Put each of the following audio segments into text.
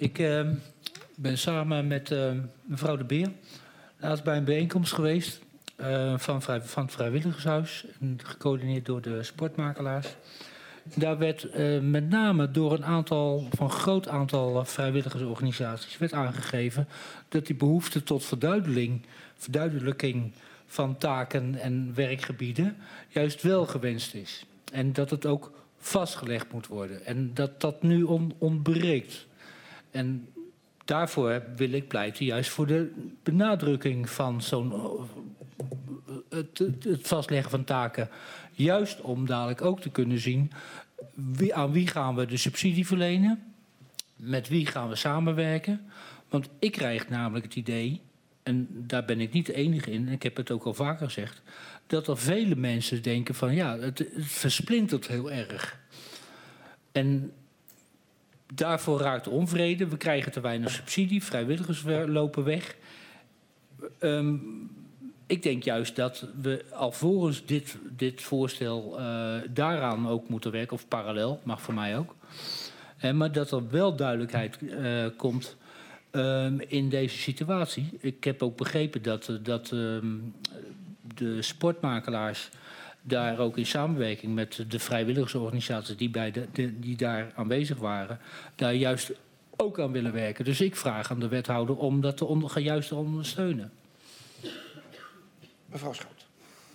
Ik ben samen met mevrouw De Beer laatst bij een bijeenkomst geweest van het Vrijwilligershuis, gecoördineerd door de sportmakelaars. Daar werd met name door een groot aantal vrijwilligersorganisaties werd aangegeven dat die behoefte tot verduidelijking van taken en werkgebieden juist wel gewenst is. En dat het ook vastgelegd moet worden. En dat dat nu ontbreekt. En daarvoor wil ik pleiten juist voor de benadrukking van het vastleggen van taken. Juist om dadelijk ook te kunnen zien aan wie gaan we de subsidie verlenen. Met wie gaan we samenwerken. Want ik krijg namelijk het idee, en daar ben ik niet de enige in, en ik heb het ook al vaker gezegd, dat er vele mensen denken van ja, het versplintert heel erg. En daarvoor raakt de onvrede. We krijgen te weinig subsidie, vrijwilligers lopen weg. Ik denk juist dat we alvorens dit voorstel daaraan ook moeten werken, of parallel, mag voor mij ook. Maar dat er wel duidelijkheid komt in deze situatie. Ik heb ook begrepen dat de sportmakelaars daar ook in samenwerking met de vrijwilligersorganisaties die daar aanwezig waren, daar juist ook aan willen werken. Dus ik vraag aan de wethouder om dat juist te ondersteunen. Mevrouw Schout.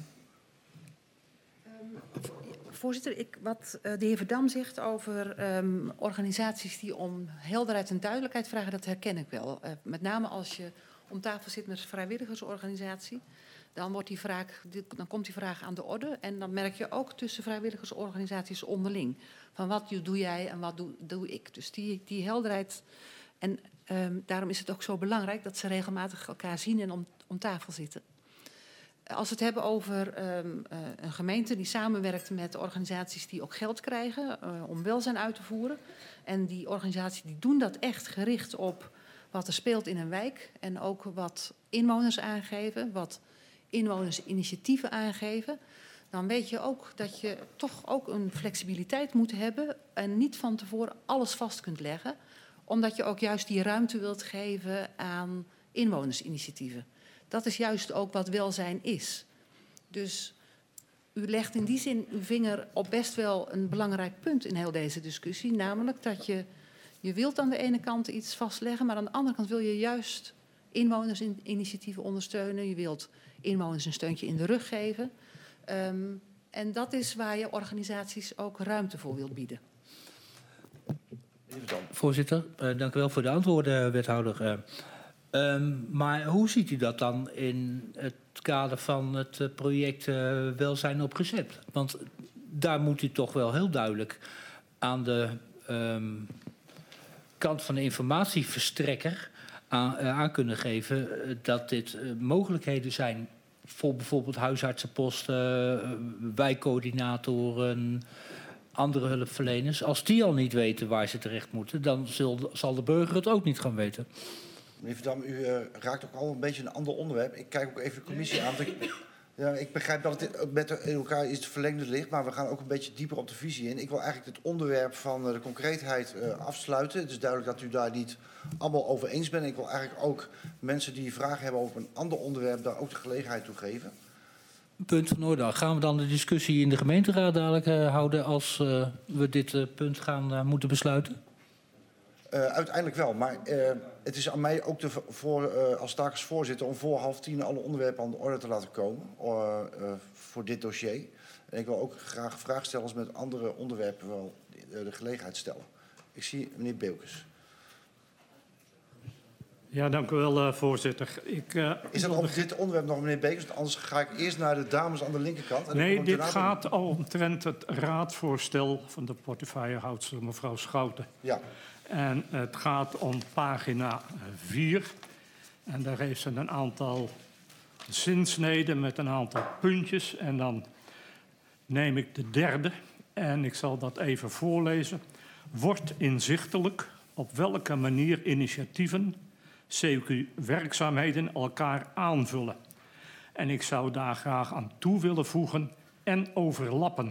Voorzitter, wat de heer Verdam zegt over organisaties die om helderheid en duidelijkheid vragen, dat herken ik wel. Met name als je om tafel zit met een vrijwilligersorganisatie, dan komt die vraag aan de orde. En dan merk je ook tussen vrijwilligersorganisaties onderling. Van wat doe jij en wat doe ik. Dus die helderheid. En daarom is het ook zo belangrijk dat ze regelmatig elkaar zien en om tafel zitten. Als we het hebben over een gemeente die samenwerkt met organisaties die ook geld krijgen om welzijn uit te voeren. En die organisaties die doen dat echt gericht op wat er speelt in een wijk. En ook wat inwoners aangeven, wat inwonersinitiatieven aangeven. Dan weet je ook dat je toch ook een flexibiliteit moet hebben en niet van tevoren alles vast kunt leggen. Omdat je ook juist die ruimte wilt geven aan inwonersinitiatieven. Dat is juist ook wat welzijn is. Dus u legt in die zin uw vinger op best wel een belangrijk punt in heel deze discussie. Namelijk dat je wilt aan de ene kant iets vastleggen, maar aan de andere kant wil je juist inwonersinitiatieven ondersteunen. Je wilt inwoners een steuntje in de rug geven. En dat is waar je organisaties ook ruimte voor wilt bieden. Voorzitter, dank u wel voor de antwoorden, wethouder. Maar hoe ziet u dat dan in het kader van het project Welzijn op Recept? Want daar moet u toch wel heel duidelijk aan de kant van de informatieverstrekker aan kunnen geven dat dit mogelijkheden zijn voor bijvoorbeeld huisartsenposten, wijkcoördinatoren, andere hulpverleners. Als die al niet weten waar ze terecht moeten, dan zal de burger het ook niet gaan weten. Meneer Verdam, u raakt ook al een beetje een ander onderwerp. Ik kijk ook even de commissie aan. Ik begrijp dat het met elkaar iets verlengde ligt, maar we gaan ook een beetje dieper op de visie in. Ik wil eigenlijk het onderwerp van de concreetheid afsluiten. Het is duidelijk dat u daar niet allemaal over eens bent. Ik wil eigenlijk ook mensen die vragen hebben over een ander onderwerp daar ook de gelegenheid toe geven. Punt van orde. Gaan we dan de discussie in de gemeenteraad dadelijk houden als we dit punt gaan moeten besluiten? Uiteindelijk wel, maar het is aan mij ook als taak als voorzitter om voor 9:30 alle onderwerpen aan de orde te laten komen voor dit dossier. En ik wil ook graag vraagstellers met andere onderwerpen wel de gelegenheid stellen. Ik zie meneer Beukes. Ja, dank u wel, voorzitter. Is er op dit onderwerp nog meneer Beukes? Want anders ga ik eerst naar de dames aan de linkerkant. En nee, dit gaat omtrent het raadvoorstel van de portefeuillehoudster mevrouw Schouten. Ja. En het gaat om pagina 4. En daar heeft ze een aantal zinsneden met een aantal puntjes. En dan neem ik de derde en ik zal dat even voorlezen. Wordt inzichtelijk op welke manier initiatieven, CQ-werkzaamheden elkaar aanvullen. En ik zou daar graag aan toe willen voegen en overlappen.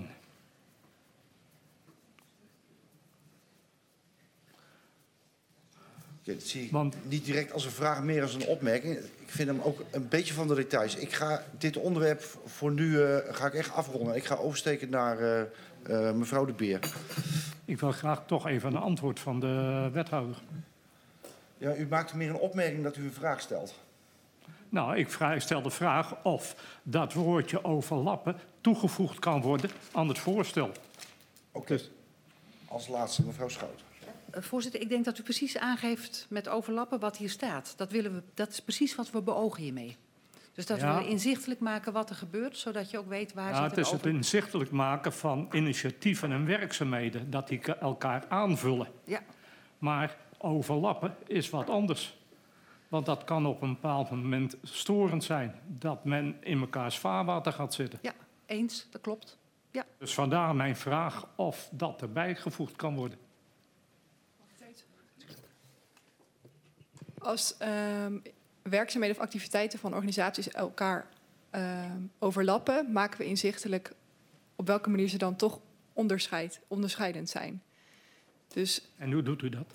Dat zie ik Want- niet direct als een vraag, meer als een opmerking. Ik vind hem ook een beetje van de details. Ik ga dit onderwerp voor nu ga ik echt afronden. Ik ga oversteken naar mevrouw De Beer. Ik wil graag toch even een antwoord van de wethouder. Ja, u maakt meer een opmerking dat u een vraag stelt. Nou, ik stel de vraag of dat woordje overlappen toegevoegd kan worden aan het voorstel. Oké. Dus- Als laatste mevrouw Schout. Voorzitter, ik denk dat u precies aangeeft met overlappen wat hier staat. Dat is precies wat we beogen hiermee. Dus dat Ja. we inzichtelijk maken wat er gebeurt, zodat je ook weet waar Ja, zit het is het over. inzichtelijk maken van initiatieven en werkzaamheden, dat die elkaar aanvullen. Ja, Maar overlappen is wat anders. Want dat kan op een bepaald moment storend zijn, dat men in mekaars vaarwater gaat zitten. ja, eens, dat klopt. Ja. Dus vandaar mijn vraag of dat erbij gevoegd kan worden. Als werkzaamheden of activiteiten van organisaties elkaar overlappen, maken we inzichtelijk op welke manier ze dan toch onderscheidend zijn. Dus En hoe doet u dat?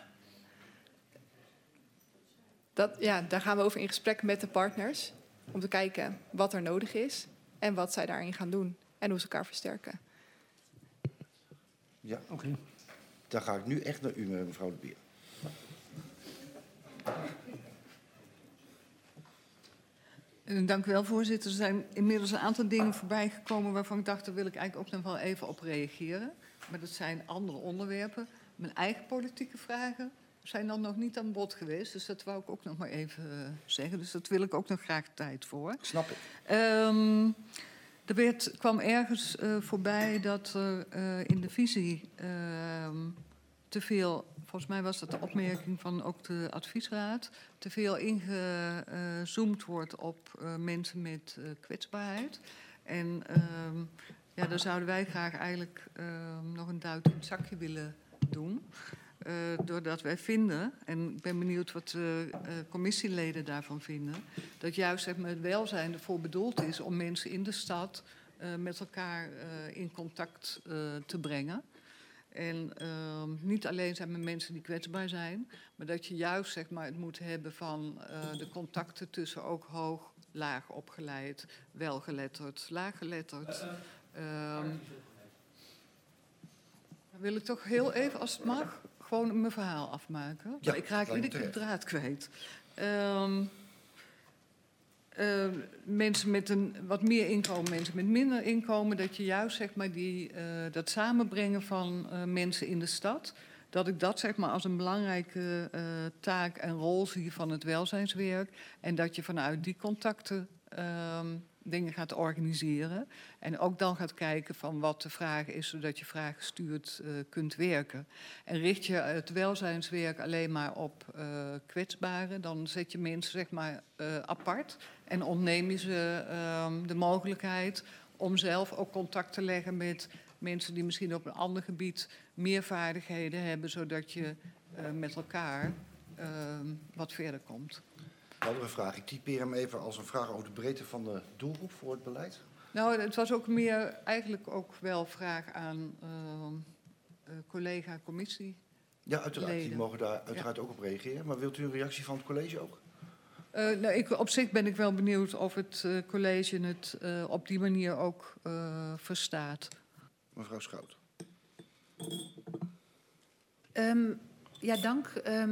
daar gaan we over in gesprek met de partners. Om te kijken wat er nodig is en wat zij daarin gaan doen. En hoe ze elkaar versterken. Ja, Oké. dan ga ik nu echt naar u, mevrouw De Beer. Dank u wel, voorzitter. Er zijn inmiddels een aantal dingen voorbij gekomen waarvan ik dacht, daar wil ik eigenlijk ook nog wel even op reageren. Maar dat zijn andere onderwerpen. Mijn eigen politieke vragen zijn dan nog niet aan bod geweest. Dus dat wou ik ook nog maar even zeggen. Dus dat wil ik ook nog graag tijd voor. Snap ik. Kwam ergens voorbij dat er in de visie te veel, volgens mij was dat de opmerking van ook de adviesraad, te veel ingezoomd wordt op mensen met kwetsbaarheid. En daar zouden wij graag eigenlijk nog een duit in het zakje willen doen. Doordat wij vinden, en ik ben benieuwd wat de commissieleden daarvan vinden, dat juist het welzijn ervoor bedoeld is om mensen in de stad met elkaar in contact te brengen. En niet alleen zijn met mensen die kwetsbaar zijn, maar dat je juist het moet hebben van de contacten tussen ook hoog, laag opgeleid, welgeletterd, laaggeletterd. Dan wil ik toch heel even, als het mag, gewoon mijn verhaal afmaken. Ja, Ik raak iedere keer de draad kwijt. Mensen met een wat meer inkomen, mensen met minder inkomen, dat je juist dat samenbrengen van mensen in de stad, dat ik dat als een belangrijke taak en rol zie van het welzijnswerk. En dat je vanuit die contacten dingen gaat organiseren. En ook dan gaat kijken van wat de vraag is, zodat je vraaggestuurd kunt werken. En richt je het welzijnswerk alleen maar op kwetsbaren, dan zet je mensen apart en ontneem je ze de mogelijkheid om zelf ook contact te leggen met mensen die misschien op een ander gebied meer vaardigheden hebben, zodat je met elkaar wat verder komt. Andere vraag. Ik typeer hem even als een vraag over de breedte van de doelgroep voor het beleid. Nou, het was ook meer eigenlijk ook wel vraag aan collega-commissie. Ja, uiteraard. Die Leden. mogen daar uiteraard ook op reageren. Maar wilt u een reactie van het college ook? Op zich ben ik wel benieuwd of het college het op die manier ook verstaat. Mevrouw Schout. Ja, dank.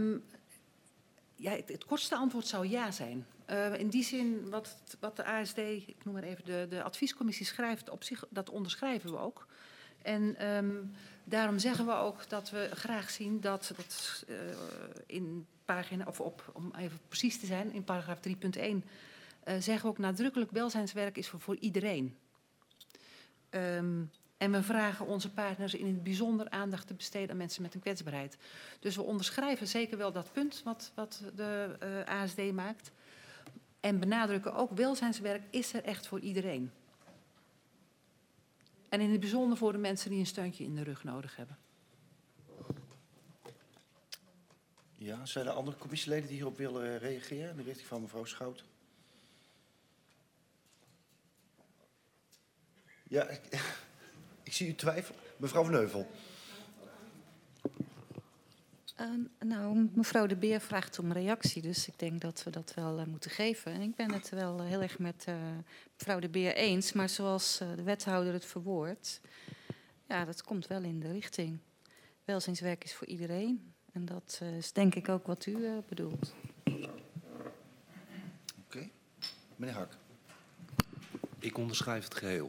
Het kortste antwoord zou ja zijn. In die zin, wat de ASD, ik noem maar even, de adviescommissie schrijft, op zich, dat onderschrijven we ook. En daarom zeggen we ook dat we graag zien dat in pagina, om even precies te zijn, in paragraaf 3.1, zeggen we ook nadrukkelijk welzijnswerk is voor iedereen. En we vragen onze partners in het bijzonder aandacht te besteden aan mensen met een kwetsbaarheid. Dus we onderschrijven zeker wel dat punt wat de ASD maakt. En benadrukken ook, welzijnswerk is er echt voor iedereen. En in het bijzonder voor de mensen die een steuntje in de rug nodig hebben. Ja, zijn er andere commissieleden die hierop willen reageren in de richting van mevrouw Schout? Ja, ik zie u twijfelen. Mevrouw Van Heuvel. Nou, mevrouw De Beer vraagt om reactie, dus ik denk dat we dat wel moeten geven. En ik ben het wel heel erg met mevrouw De Beer eens, maar zoals de wethouder het verwoordt, ja, dat komt wel in de richting. Welzijnswerk is voor iedereen en dat is denk ik ook wat u bedoelt. Oké. Meneer Hak. Ik onderschrijf het geheel.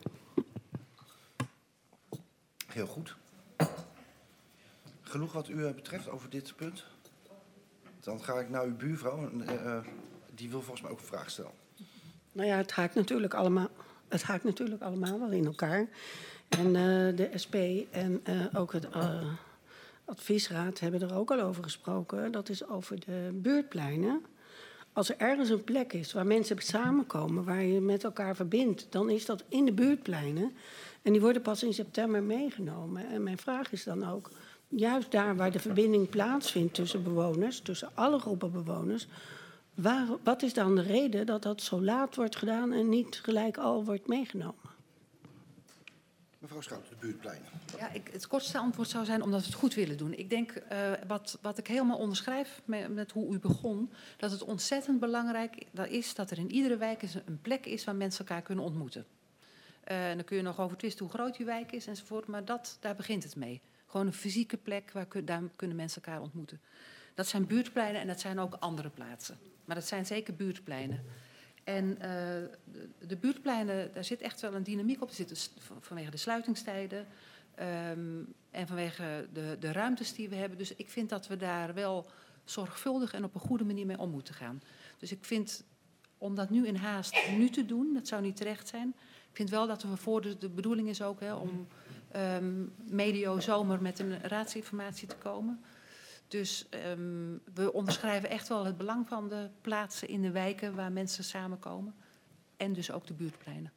Heel goed. Genoeg wat u betreft over dit punt? Dan ga ik naar uw buurvrouw. Die wil volgens mij ook een vraag stellen. Nou ja, het haakt natuurlijk allemaal wel in elkaar. En de SP en ook het adviesraad hebben er ook al over gesproken. Dat is over de buurtpleinen. Als er ergens een plek is waar mensen samenkomen, waar je met elkaar verbindt, dan is dat in de buurtpleinen. En die worden pas in september meegenomen. En mijn vraag is dan ook, juist daar waar de verbinding plaatsvindt tussen bewoners, tussen alle groepen bewoners, wat is dan de reden dat dat zo laat wordt gedaan en niet gelijk al wordt meegenomen? Mevrouw Schouten, de buurtpleinen. Ja, het kortste antwoord zou zijn omdat we het goed willen doen. Ik denk, wat ik helemaal onderschrijf met hoe u begon, dat het ontzettend belangrijk is dat er in iedere wijk een plek is waar mensen elkaar kunnen ontmoeten. En dan kun je nog over twisten hoe groot die wijk is enzovoort, maar daar begint het mee. Gewoon een fysieke plek, daar kunnen mensen elkaar ontmoeten. Dat zijn buurtpleinen en dat zijn ook andere plaatsen. Maar dat zijn zeker buurtpleinen. En de buurtpleinen, daar zit echt wel een dynamiek op. Er zit vanwege de sluitingstijden en vanwege de ruimtes die we hebben. Dus ik vind dat we daar wel zorgvuldig en op een goede manier mee om moeten gaan. Dus ik vind, om dat nu in haast nu te doen, dat zou niet terecht zijn. Ik vind wel dat we de bedoeling is ook om medio zomer met een raadsinformatie te komen. Dus we onderschrijven echt wel het belang van de plaatsen in de wijken waar mensen samenkomen. En dus ook de buurtpleinen.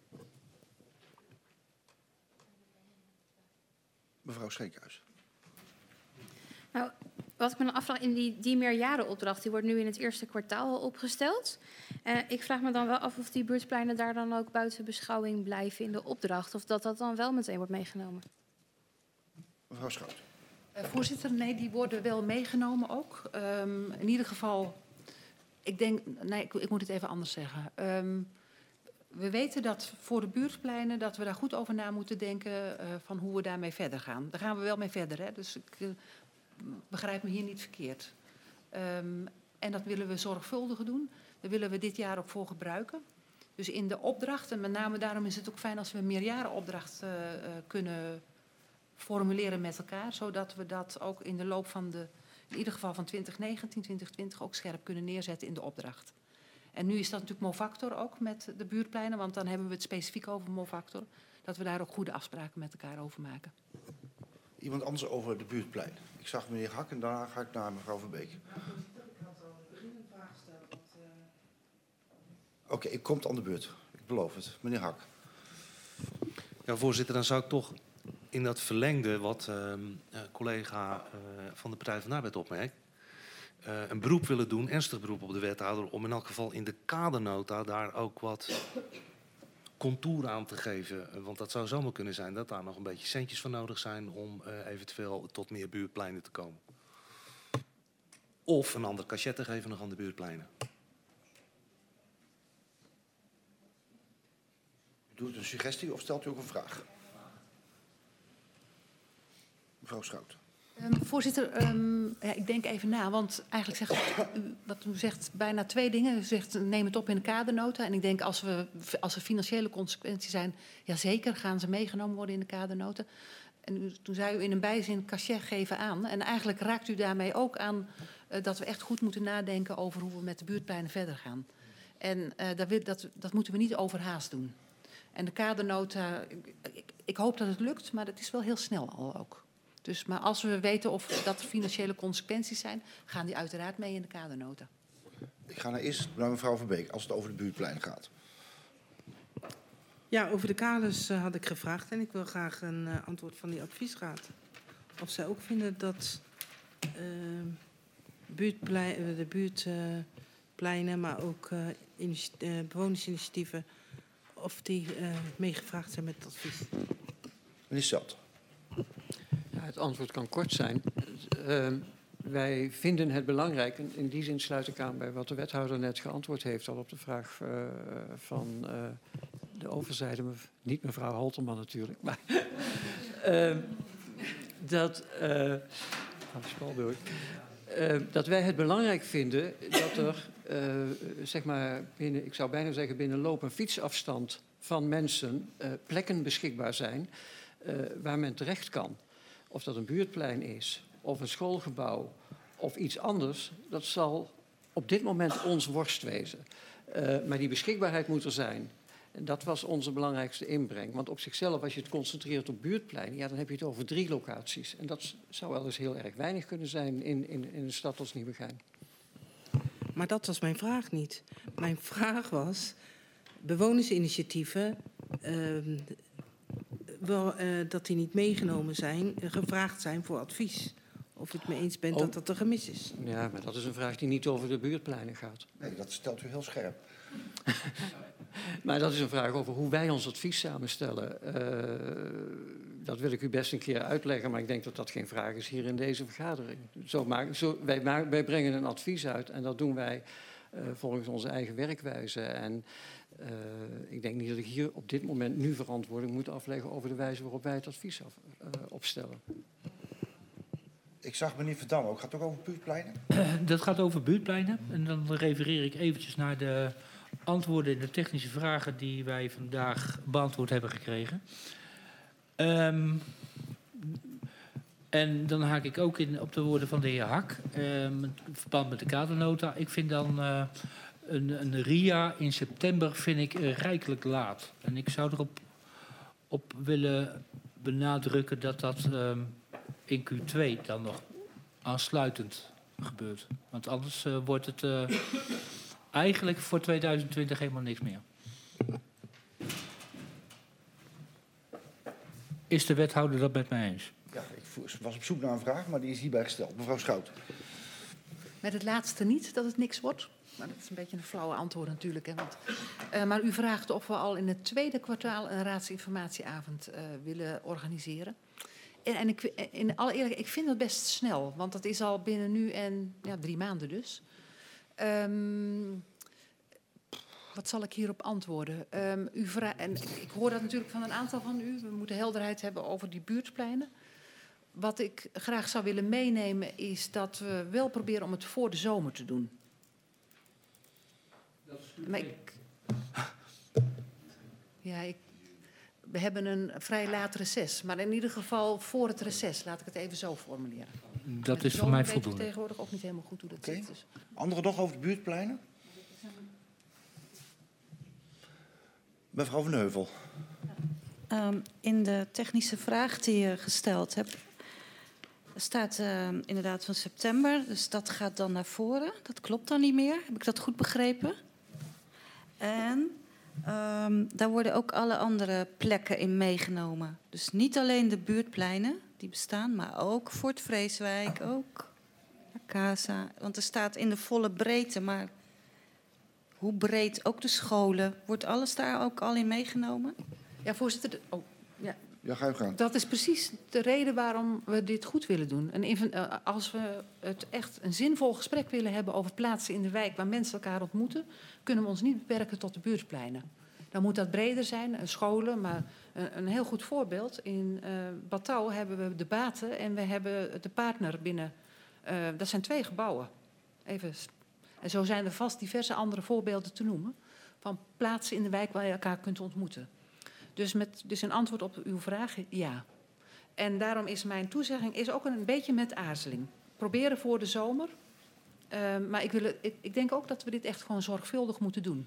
Mevrouw Scheekhuis. Nou, wat ik me dan afvraag, in die meerjarenopdracht, die wordt nu in het eerste kwartaal al opgesteld. Ik vraag me dan wel af of die buurtpleinen daar dan ook buiten beschouwing blijven in de opdracht. Of dat dan wel meteen wordt meegenomen. Mevrouw Schouten. Voorzitter, nee, die worden wel meegenomen ook. In ieder geval, ik moet het even anders zeggen. We weten dat voor de buurtpleinen dat we daar goed over na moeten denken van hoe we daarmee verder gaan. Daar gaan we wel mee verder, hè? Dus ik begrijp me hier niet verkeerd. En dat willen we zorgvuldiger doen. Daar willen we dit jaar ook voor gebruiken. Dus in de opdracht, en met name daarom is het ook fijn als we een meerjarenopdracht kunnen formuleren met elkaar, zodat we dat ook in de loop van in ieder geval van 2019, 2020 ook scherp kunnen neerzetten in de opdracht. En nu is dat natuurlijk Mofactor ook met de buurtpleinen, want dan hebben we het specifiek over Mofactor, dat we daar ook goede afspraken met elkaar over maken. Iemand anders over de buurtplein. Ik zag meneer Hak en daarna ga ik naar mevrouw Verbeek. Oké, ik kom aan de beurt. Ik beloof het. Meneer Hak. Ja, voorzitter, dan zou ik toch in dat verlengde wat collega van de Partij van de Arbeid opmerkt, een beroep willen doen, ernstig beroep op de wethouder, om in elk geval in de kadernota daar ook wat contour aan te geven. Want dat zou zomaar kunnen zijn dat daar nog een beetje centjes voor nodig zijn om eventueel tot meer buurtpleinen te komen. Of een ander cachet te geven nog aan de buurtpleinen. Doet u een suggestie of stelt u ook een vraag? Mevrouw Schouten. Voorzitter, ik denk even na, want eigenlijk zegt wat u zegt bijna twee dingen. U zegt neem het op in de kadernota. En ik denk als er financiële consequenties zijn, ja zeker gaan ze meegenomen worden in de kadernota. En toen zei u in een bijzin cachet geven aan. En eigenlijk raakt u daarmee ook aan dat we echt goed moeten nadenken over hoe we met de buurtpleinen verder gaan. En dat moeten we niet overhaast doen. En de kadernota, ik hoop dat het lukt, maar dat is wel heel snel al ook. Dus, maar als we weten of dat er financiële consequenties zijn, gaan die uiteraard mee in de kadernota. Ik ga eerst naar mevrouw Verbeek, als het over de buurtplein gaat. Ja, over de kaders had ik gevraagd en ik wil graag een antwoord van die adviesraad. Of zij ook vinden dat de buurtpleinen, maar ook bewonersinitiatieven, of die meegevraagd zijn met het advies. Meneer Stelt. Ja, het antwoord kan kort zijn. wij vinden het belangrijk, en in die zin sluit ik aan bij wat de wethouder net geantwoord heeft al op de vraag van de overzijde, niet mevrouw Holterman natuurlijk, maar dat wij het belangrijk vinden dat er, zeg maar, ik zou bijna zeggen binnen loop- en fietsafstand van mensen plekken beschikbaar zijn waar men terecht kan. Of dat een buurtplein is, of een schoolgebouw, of iets anders, dat zal op dit moment ons worst wezen. Maar die beschikbaarheid moet er zijn. En dat was onze belangrijkste inbreng. Want op zichzelf, als je het concentreert op buurtpleinen, ja, dan heb je het over 3 locaties. En dat zou wel eens heel erg weinig kunnen zijn in een stad als Nieuwegein. Maar dat was mijn vraag niet. Mijn vraag was, bewonersinitiatieven, dat die niet meegenomen zijn, gevraagd zijn voor advies. Of u het mee eens bent dat dat een gemis is. Ja, maar dat is een vraag die niet over de buurtpleinen gaat. Nee, dat stelt u heel scherp. Maar dat is een vraag over hoe wij ons advies samenstellen. Dat wil ik u best een keer uitleggen, maar ik denk dat dat geen vraag is hier in deze vergadering. Wij brengen een advies uit en dat doen wij volgens onze eigen werkwijze. En ik denk niet dat ik hier op dit moment nu verantwoording moet afleggen over de wijze waarop wij het advies opstellen. Ik zag meneer Verdam ook. Gaat het ook over buurtpleinen? Dat gaat over buurtpleinen. En dan refereer ik eventjes naar de antwoorden in de technische vragen die wij vandaag beantwoord hebben gekregen. En dan haak ik ook in op de woorden van de heer Hak. In verband met de kadernota. Ik vind dan een RIA in september vind ik rijkelijk laat. En ik zou erop willen benadrukken dat dat in Q2 dan nog aansluitend gebeurt. Want anders wordt het eigenlijk voor 2020 helemaal niks meer. Is de wethouder dat met mij eens? Ja, ik was op zoek naar een vraag, maar die is hierbij gesteld. Mevrouw Schout. Met het laatste niet, dat het niks wordt. Maar dat is een beetje een flauwe antwoord natuurlijk. Hè, want, maar u vraagt of we al in het tweede kwartaal een raadsinformatieavond willen organiseren. En in alle eerlijkheid, ik vind dat best snel. Want dat is al binnen nu en 3 maanden dus. Wat zal ik hierop antwoorden? En ik hoor dat natuurlijk van een aantal van u. We moeten helderheid hebben over die buurtpleinen. Wat ik graag zou willen meenemen is dat we wel proberen om het voor de zomer te doen. Dat is we hebben een vrij laat reces. Maar in ieder geval voor het reces. Laat ik het even zo formuleren. Dat is voor mij voldoende. Ik weet tegenwoordig ook niet helemaal goed hoe dat zit. Dus. Anderen nog over de buurtpleinen? Mevrouw Van Heuvel. In de technische vraag die je gesteld hebt, staat inderdaad van september. Dus dat gaat dan naar voren. Dat klopt dan niet meer. Heb ik dat goed begrepen? En daar worden ook alle andere plekken in meegenomen. Dus niet alleen de buurtpleinen die bestaan, maar ook Fort Vreeswijk, ook Casa. Want er staat in de volle breedte, maar hoe breed, ook de scholen. Wordt alles daar ook al in meegenomen? Ja, voorzitter. Ja, ga je gang. Dat is precies de reden waarom we dit goed willen doen. Als we het echt een zinvol gesprek willen hebben over plaatsen in de wijk waar mensen elkaar ontmoeten, kunnen we ons niet beperken tot de buurtpleinen. Dan moet dat breder zijn, scholen, maar een heel goed voorbeeld. In Batouw hebben we de Baten en we hebben de Partner binnen. Dat zijn 2 gebouwen. En zo zijn er vast diverse andere voorbeelden te noemen van plaatsen in de wijk waar je elkaar kunt ontmoeten. Dus een antwoord op uw vraag, ja. En daarom is mijn toezegging ook een beetje met aarzeling. Proberen voor de zomer. Maar ik denk ook dat we dit echt gewoon zorgvuldig moeten doen.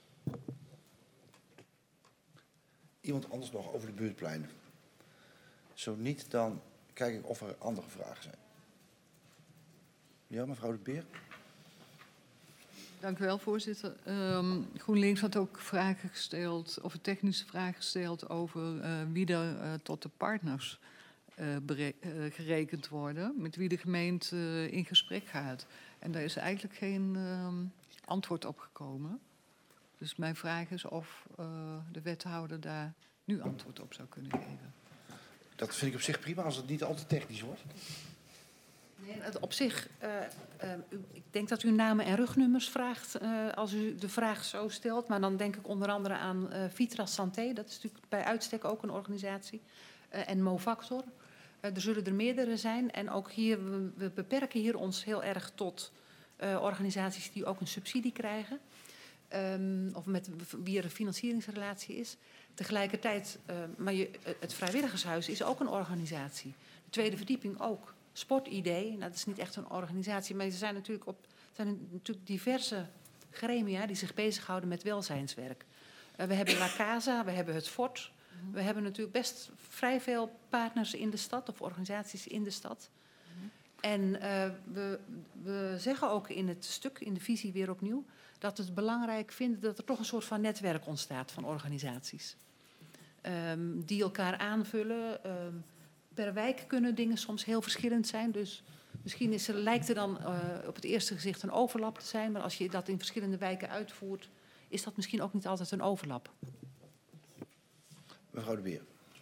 Iemand anders nog over de buurtpleinen? Zo niet, dan kijk ik of er andere vragen zijn. Ja, mevrouw de Beer. Dank u wel, voorzitter. GroenLinks had ook vragen gesteld, of een technische vraag gesteld over wie er tot de partners gerekend worden, met wie de gemeente in gesprek gaat. En daar is eigenlijk geen antwoord op gekomen. Dus mijn vraag is of de wethouder daar nu antwoord op zou kunnen geven. Dat vind ik op zich prima als het niet al te technisch wordt. Op zich, ik denk dat u namen en rugnummers vraagt als u de vraag zo stelt. Maar dan denk ik onder andere aan Vitra Santé. Dat is natuurlijk bij uitstek ook een organisatie. En Movactor. Er zullen er meerdere zijn. En ook hier, we beperken hier ons heel erg tot organisaties die ook een subsidie krijgen. Of met wie er een financieringsrelatie is. Tegelijkertijd, maar het Vrijwilligershuis is ook een organisatie. De tweede verdieping ook. Sportidee, nou, dat is niet echt een organisatie, maar er zijn natuurlijk diverse gremia die zich bezighouden met welzijnswerk. We hebben La Casa, we hebben het Fort. We hebben natuurlijk best vrij veel partners in de stad of organisaties in de stad. En we zeggen ook in het stuk, in de visie weer opnieuw, dat we het belangrijk vinden dat er toch een soort van netwerk ontstaat van organisaties. Die elkaar aanvullen. Per wijk kunnen dingen soms heel verschillend zijn. Dus misschien lijkt er dan op het eerste gezicht een overlap te zijn. Maar als je dat in verschillende wijken uitvoert, is dat misschien ook niet altijd een overlap. Mevrouw de Beer.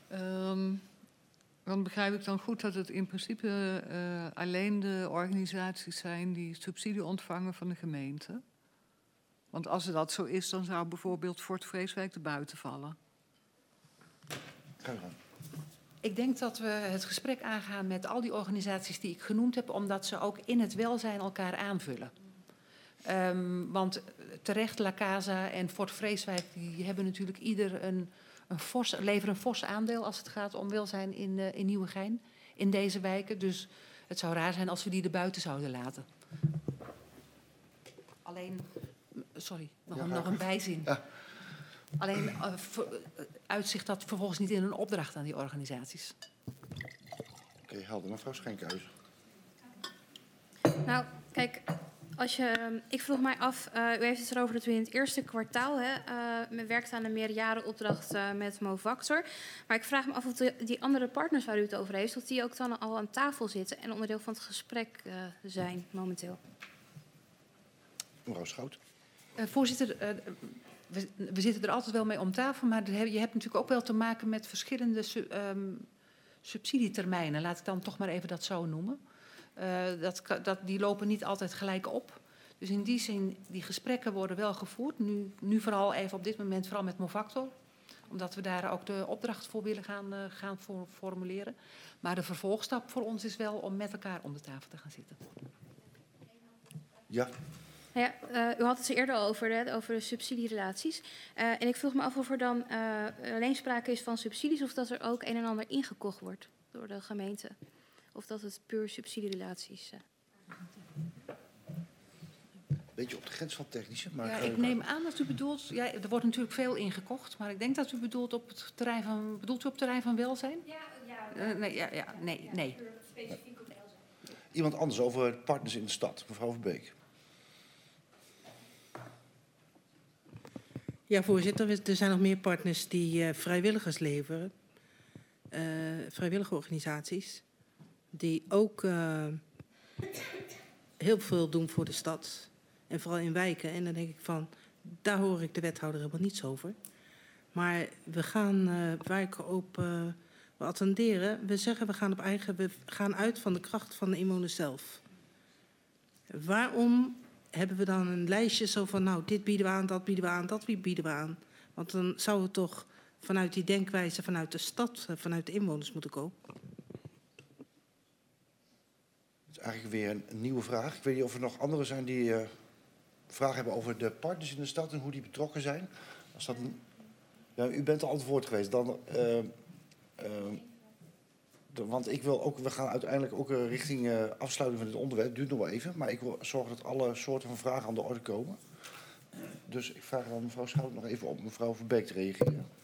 Dan begrijp ik dan goed dat het in principe alleen de organisaties zijn die subsidie ontvangen van de gemeente. Want als dat zo is, dan zou bijvoorbeeld Fort Vreeswijk erbuiten vallen. Ga je gang. Ik denk dat we het gesprek aangaan met al die organisaties die ik genoemd heb, omdat ze ook in het welzijn elkaar aanvullen. Want terecht, La Casa en Fort Vreeswijk, die hebben natuurlijk ieder leveren een fors aandeel als het gaat om welzijn in Nieuwegein, in deze wijken. Dus het zou raar zijn als we die erbuiten zouden laten. Alleen, sorry, nog een bijzin. Ja. Alleen uitzicht dat vervolgens niet in een opdracht aan die organisaties. Oké, helder. Mevrouw Schenkhuizen. Nou, kijk, ik vroeg mij af, u heeft het erover dat u in het eerste kwartaal werkt aan een meerjarenopdracht met Movactor. Maar ik vraag me af of die andere partners waar u het over heeft, of die ook dan al aan tafel zitten en onderdeel van het gesprek zijn momenteel. Mevrouw Schout. Voorzitter, we zitten er altijd wel mee om tafel, maar je hebt natuurlijk ook wel te maken met verschillende subsidietermijnen. Laat ik dan toch maar even dat zo noemen. Die lopen niet altijd gelijk op. Dus in die zin, die gesprekken worden wel gevoerd. Nu vooral even op dit moment vooral met Movactor. Omdat we daar ook de opdracht voor willen gaan formuleren. Maar de vervolgstap voor ons is wel om met elkaar om de tafel te gaan zitten. Ja. Ja, u had het er eerder al over de subsidierelaties. En ik vroeg me af of er dan alleen sprake is van subsidies, of dat er ook een en ander ingekocht wordt door de gemeente. Of dat het puur subsidierelaties zijn. Beetje op de grens van technische. Maar ja, ik neem aan dat u bedoelt, ja, er wordt natuurlijk veel ingekocht, maar ik denk dat u bedoelt op het terrein van, bedoelt u op het terrein van welzijn? Nee. Specifiek op welzijn. Iemand anders over partners in de stad, mevrouw Verbeek. Ja, voorzitter, er zijn nog meer partners die vrijwilligers leveren. Vrijwillige organisaties. Die ook heel veel doen voor de stad. En vooral in wijken. En dan denk ik van, daar hoor ik de wethouder helemaal niets over. Maar we gaan, waar ik op we attenderen, we zeggen we gaan uit van de kracht van de inwoners zelf. Waarom hebben we dan een lijstje zo van, nou, dit bieden we aan, dat bieden we aan, dat bieden we aan? Want dan zou het toch vanuit die denkwijze, vanuit de stad, vanuit de inwoners moeten komen. Dat is eigenlijk weer een nieuwe vraag. Ik weet niet of er nog anderen zijn die vragen hebben over de partners in de stad en hoe die betrokken zijn. Als dat ja, u bent al aan het woord geweest. Want ik wil ook, we gaan uiteindelijk ook richting afsluiting van dit onderwerp. Het duurt nog wel even, maar ik wil zorgen dat alle soorten van vragen aan de orde komen. Dus ik vraag dan mevrouw Schout nog even op mevrouw Verbeek te reageren.